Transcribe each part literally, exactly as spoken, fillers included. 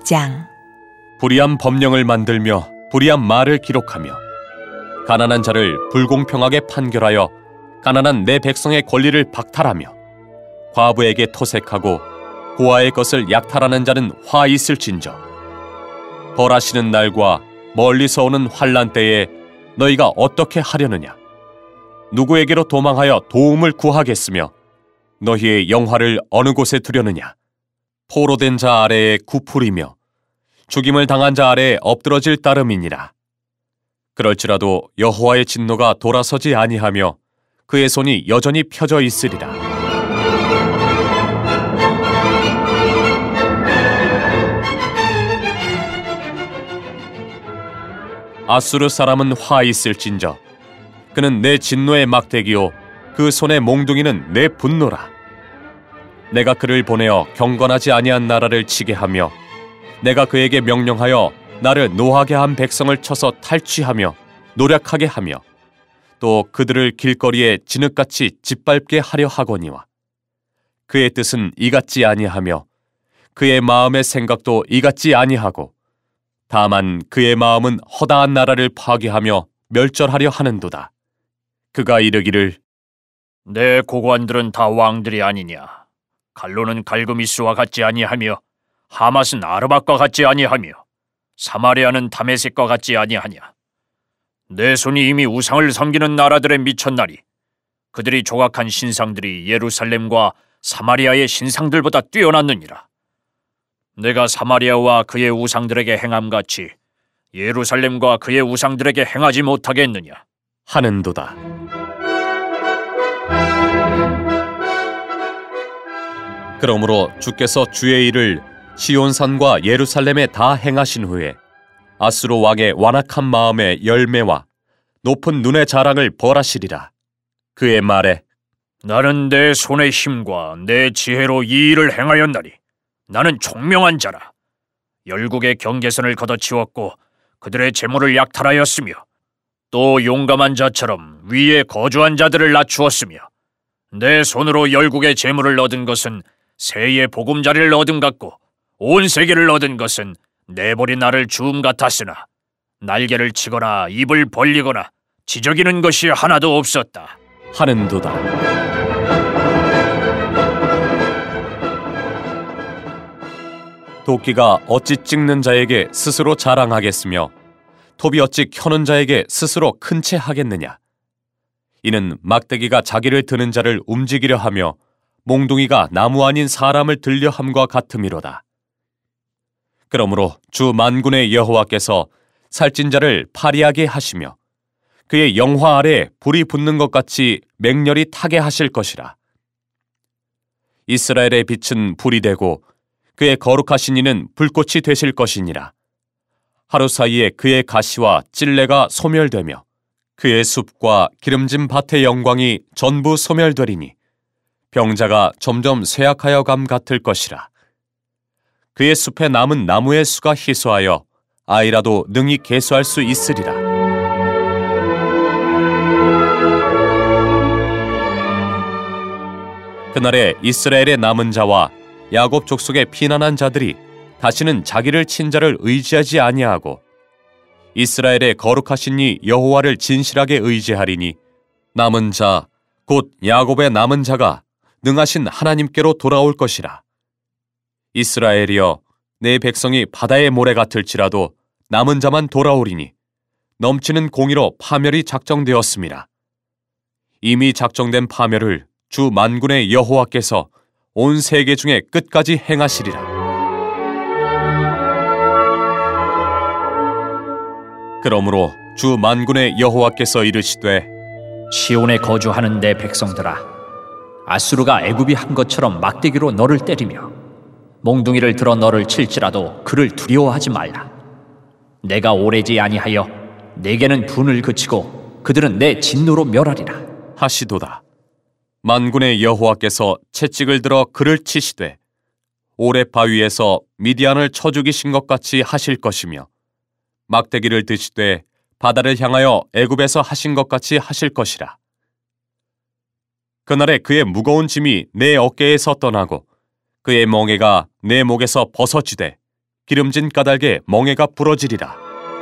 장. 불의한 법령을 만들며 불의한 말을 기록하며 가난한 자를 불공평하게 판결하여 가난한 내 백성의 권리를 박탈하며 과부에게 토색하고 고아의 것을 약탈하는 자는 화 있을진저. 벌하시는 날과 멀리서 오는 환난 때에 너희가 어떻게 하려느냐? 누구에게로 도망하여 도움을 구하겠으며 너희의 영화를 어느 곳에 두려느냐? 포로된 자 아래에 굽풀이며 죽임을 당한 자 아래에 엎드러질 따름이니라. 그럴지라도 여호와의 진노가 돌아서지 아니하며 그의 손이 여전히 펴져 있으리라. 아수르 사람은 화 있을진저. 그는 내 진노의 막대기요 그 손의 몽둥이는 내 분노라. 내가 그를 보내어 경건하지 아니한 나라를 치게 하며 내가 그에게 명령하여 나를 노하게 한 백성을 쳐서 탈취하며 노략하게 하며 또 그들을 길거리에 진흙같이 짓밟게 하려 하거니와 그의 뜻은 이같지 아니하며 그의 마음의 생각도 이같지 아니하고 다만 그의 마음은 허다한 나라를 파괴하며 멸절하려 하는도다. 그가 이르기를 내 고관들은 다 왕들이 아니냐. 갈로는 갈그미스와 같지 아니하며 하맛은 아르밧과 같지 아니하며 사마리아는 다메섹과 같지 아니하냐. 내 손이 이미 우상을 섬기는 나라들에 미쳤나니 그들이 조각한 신상들이 예루살렘과 사마리아의 신상들보다 뛰어났느니라. 내가 사마리아와 그의 우상들에게 행함같이 예루살렘과 그의 우상들에게 행하지 못하겠느냐 하는도다. 그러므로 주께서 주의 일을 시온산과 예루살렘에 다 행하신 후에 아수르 왕의 완악한 마음의 열매와 높은 눈의 자랑을 벌하시리라. 그의 말에 나는 내 손의 힘과 내 지혜로 이 일을 행하였나니 나는 총명한 자라. 열국의 경계선을 걷어치웠고 그들의 재물을 약탈하였으며 또 용감한 자처럼 위에 거주한 자들을 낮추었으며 내 손으로 열국의 재물을 얻은 것은 새의 보금자리를 얻은 같고 온 세계를 얻은 것은 내버린 나를 주음 같았으나 날개를 치거나 입을 벌리거나 지저귀는 것이 하나도 없었다 하는도다. 도끼가 어찌 찍는 자에게 스스로 자랑하겠으며 톱이 어찌 켜는 자에게 스스로 큰 채 하겠느냐. 이는 막대기가 자기를 드는 자를 움직이려 하며 몽둥이가 나무 아닌 사람을 들려 함과 같음이로다. 그러므로 주 만군의 여호와께서 살찐 자를 파리하게 하시며 그의 영화 아래에 불이 붙는 것 같이 맹렬히 타게 하실 것이라. 이스라엘의 빛은 불이 되고 그의 거룩하신 이는 불꽃이 되실 것이니라. 하루 사이에 그의 가시와 찔레가 소멸되며 그의 숲과 기름진 밭의 영광이 전부 소멸되리니 병자가 점점 쇠약하여 감 같을 것이라. 그의 숲에 남은 나무의 수가 희소하여 아이라도 능히 계수할 수 있으리라. 그날에 이스라엘의 남은 자와 야곱 족속의 피난한 자들이 다시는 자기를 친 자를 의지하지 아니하고 이스라엘의 거룩하신 이 여호와를 진실하게 의지하리니 남은 자 곧 야곱의 남은 자가 능하신 하나님께로 돌아올 것이라. 이스라엘이여 내 백성이 바다의 모래 같을지라도 남은 자만 돌아오리니 넘치는 공의로 파멸이 작정되었음이라. 이미 작정된 파멸을 주 만군의 여호와께서 온 세계 중에 끝까지 행하시리라. 그러므로 주 만군의 여호와께서 이르시되 시온에 거주하는 내 백성들아, 아수르가 애굽이 한 것처럼 막대기로 너를 때리며 몽둥이를 들어 너를 칠지라도 그를 두려워하지 말라. 내가 오래지 아니하여 내게는 분을 그치고 그들은 내 진노로 멸하리라 하시도다. 만군의 여호와께서 채찍을 들어 그를 치시되 오레 바위에서 미디안을 쳐 죽이신 것 같이 하실 것이며 막대기를 드시되 바다를 향하여 애굽에서 하신 것 같이 하실 것이라. 그날에 그의 무거운 짐이 내 어깨에서 떠나고 그의 멍에가 내 목에서 벗어지되 기름진 까닭에 멍에가 부러지리라.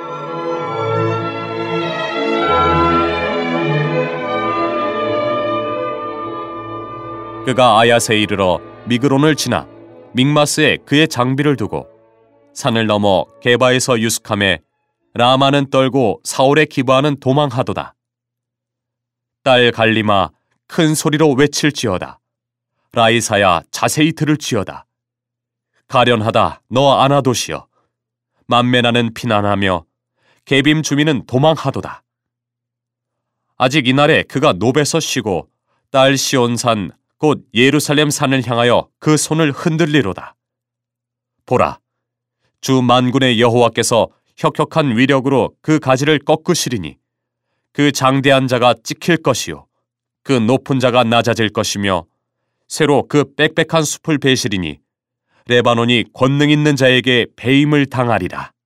그가 아야세에 이르러 미그론을 지나 믹마스에 그의 장비를 두고 산을 넘어 게바에서 유숙함에 라마는 떨고 사울의 기브아는 도망하도다. 딸 갈리마 큰 소리로 외칠지어다. 라이사야 자세히 들을지어다. 가련하다 너 아나도시여. 만메나는 피난하며 게빔 주민은 도망하도다. 아직 이날에 그가 노베서 쉬고 딸 시온산 곧 예루살렘 산을 향하여 그 손을 흔들리로다. 보라, 주 만군의 여호와께서 혁혁한 위력으로 그 가지를 꺾으시리니 그 장대한 자가 찍힐 것이요 그 높은 자가 낮아질 것이며 새로 그 빽빽한 숲을 베시리니 레바논이 권능 있는 자에게 배임을 당하리라.